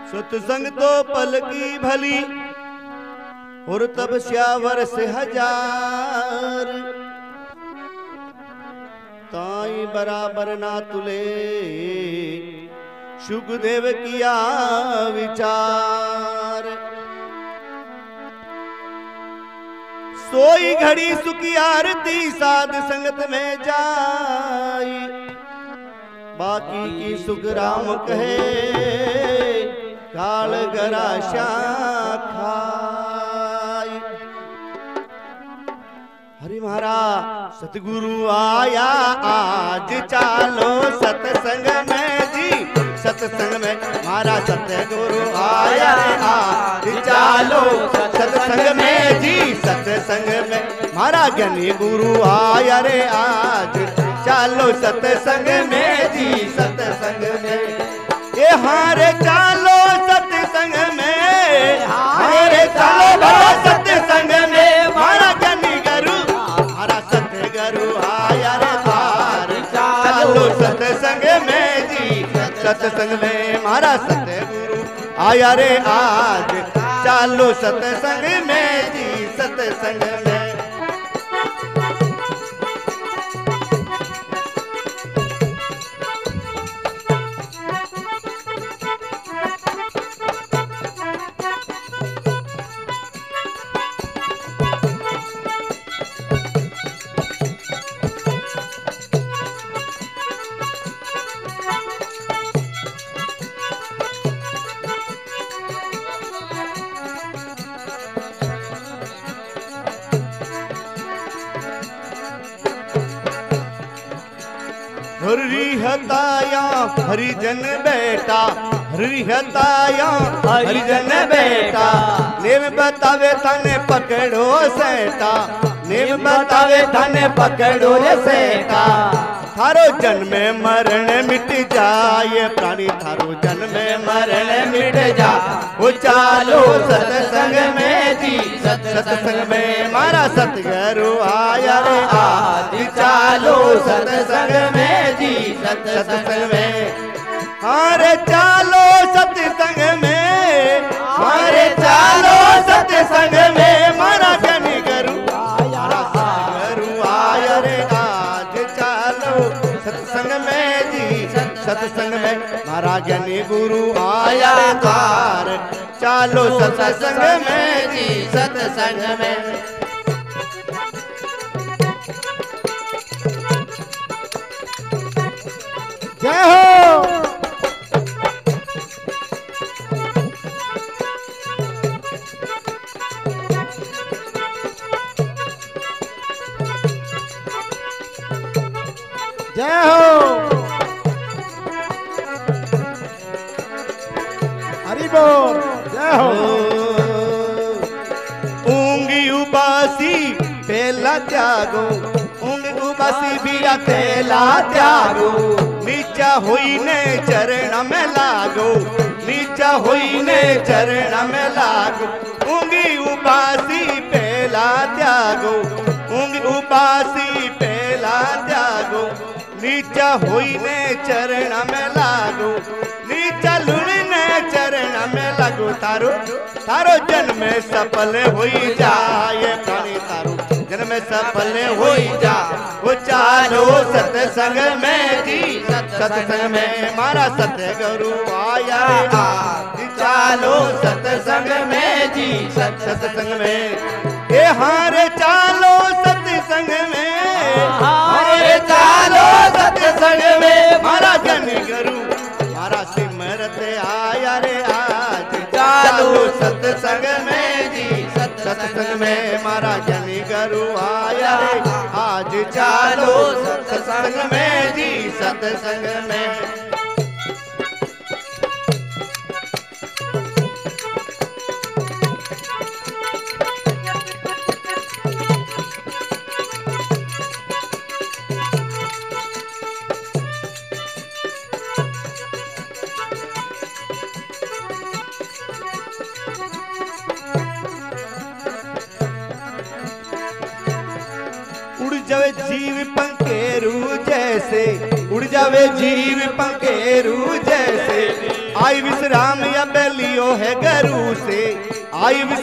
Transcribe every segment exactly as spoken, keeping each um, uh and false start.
सत्संग तो पल की भली और तब श्यावर से हजार ताई बराबर ना तुले सुखदेव किया विचार। सोई घड़ी सुखी आरती साध संगत में जाई बाकी की सुख राम कहे काल गरा खाई। हरि महाराज सतगुरु आया आज चालो सत्संग में जी सत्संग में हमारा सतगुरु आया आज चालो सत्संग में जी सत्संग में हमारा ज्ञानी गुरु आया रे आज चालो सत्संग में जी सत्संग में ये हारे चालो सत्संग में हारे चालो भला सत्संग में हमारा ज्ञानी गुरु हमारा सतगुरु आया रे आज चालो सत्संग में जी सत्संग में हमारा सतगुरु आया रे आज चालो सत्संग में जी सत्संग में। हरि हताया हरिजन बेटा हरि हताया हरिजन बेटा नेम बतावे थाने पकड़ो सेटा नेम बतावे थाने पकड़ो रे सेटा थारो जन्म मरण मिट जाए प्राणी थारो जन्म मरण मिट जा वो चालो सत्संग में जी सत्संग में हमारा सतगुरु आया रे आज चालो सत्संग में जी सत्संग में हारे चालो सत्संग में हारे चालो सत्संग में हमारा ज्ञानी गुरु हमारा सतगुरु आया रे आज चालो सत्संग में जी सत्संग में हमारा ज्ञानी गुरु आया रे द्वार चालो सत्संग में जी सत्संग में। जय हो जय हो हरि बोल जय हो। ऊंगी उबासी पहला त्यागो ऊंगी उबासी बिया तेला त्यागो नीचा हुई ने चरण में लागो नीचा हुई ने चरण में लागो ऊंगी उबासी पहला त्यागो ऊंगी उबासी पहला त्यागो नीचा हुई ने चरण में लागो नीचा लुणी ने चरण में लागो तारो तारो जन्म सफल हुई जाए प्राणी तारो जन्म सफल हुई जा वो चालो सत्संग में जी सत्संग में हमारा सतगुरु आया आज चालो सत्संग में जी सत्संग में ये हारे चालो सत्संग में हारे चालो सत्संग में हमारा ज्ञानी गुरु हमारा सिमरत आया रे आज चालो सत्संग में जी सत्संग में हमारा ज्ञानी गुरु आया रे आज चालो सत्संग में जी सत्संग में। जावे जीव पंखेरू जैसे, उड़ जावे जीव पंखेरू जैसे, आई विश्राम या बेली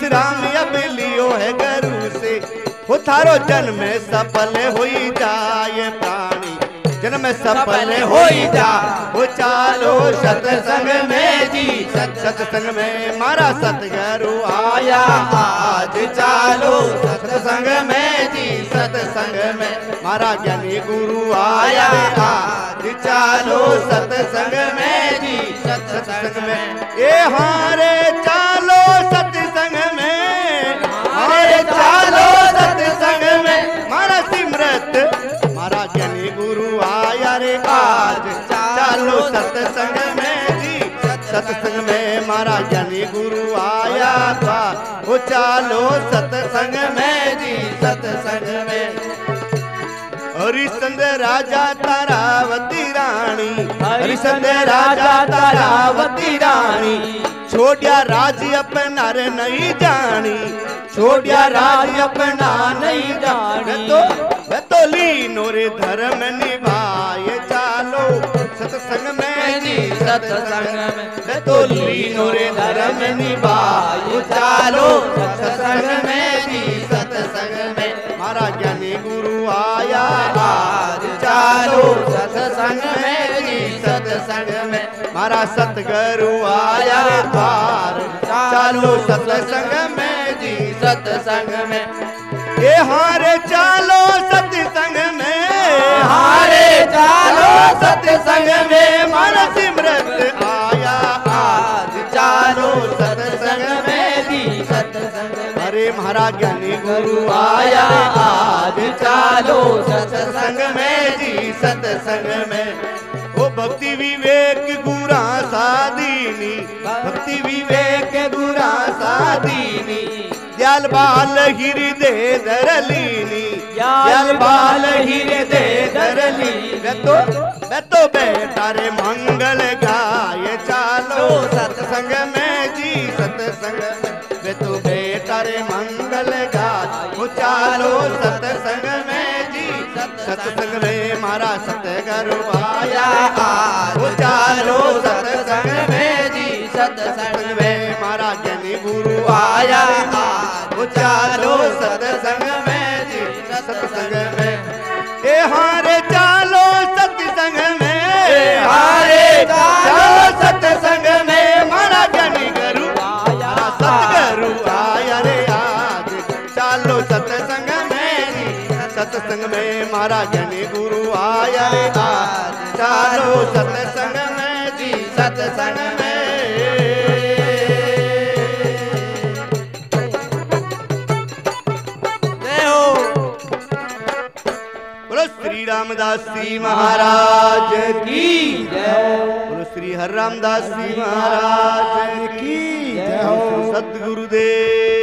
विश्राम अब लियो है गुरु से, वो थारो जन्म सफल होई जाए प्राणी, जन्म सफल होई जा। वो चालो सत्संग में जी, सत्संग में मारा सतगुरु आया आज, चालो सत्संग में जी, सत्संग में मारा ज्ञानी गुरु आया आज, चालो सत्संग में जी, सत्संग में। ए हारे चालो सत्संग में, हारे चालो सत्संग में मारा सिमरत मारा ज्ञानी गुरु आया रे आज, चालो सत्संग में जी, सत्संग में मारा ज्ञानी गुरु आया था। वो चालो सत्संग में जी, सत्संग में। हरिश्चंद्र राजा तारावती रानी, हरिश्चंद्र राजा तारावती रानी, छोड़िया राज अपना रे नहीं जानी, छोड़िया राज अपना नहीं जानी। तो वे तो लीनो रे धर्म निभाए, चालो सत्संग में जी, सत्संग में। वे तो लीनो रे धर्म निभाए, चालो सत्संग में जी, सत्संग में मारा ज्ञानी गुरु आया आज, चालो सत्संग में जी, सत्संग में मारा सतगुरु आया द्वार, चालो सत्संग में जी, सत्संग में। ये हारे चालो सत्संग में, हारे चालो सत्संग में मारा सिमरत आया आज, चालो सत्संग में जी, सत्संग में। अरे महारा ज्ञानी गुरु आया आज, चालो सत्संग में जी, सत्संग में। ओ भक्ति विवेक गुरा सादीनी, भक्ति विवेक गुरा सादीनी, दयाल बाल हृदय धरलीनी, दयाल बाल हृदय धरली। वे तो वे तो बेटा रे मंगल गाये, चालो सत्संग में जी, सत्संग में। वे तो बेटा रे मंगल गाय, वो चालो सत्संग में जी, सत्संग में मारा सतगुरु आया आज, वो चालो सत्संग में जी, सत्संग में मारा ज्ञानी गुरु आया आज, वो चालो सत्संग में जी, सत्संग में। ए हारे चालो सत्संग में, हारे चालो सत्संग में मारा ज्ञानी गुरु आया, सतगुरु आया रे आज, चालो सत्संग में जी, सत्संग में मारा ज्ञानी गुरु आया रे आज, चालो सत्संग में जी, सत्संग में। बोलो श्री रामदास जी महाराज की जय, बोलो श्री हर रामदास जी महाराज की जय हो। सद्गुरुदेव।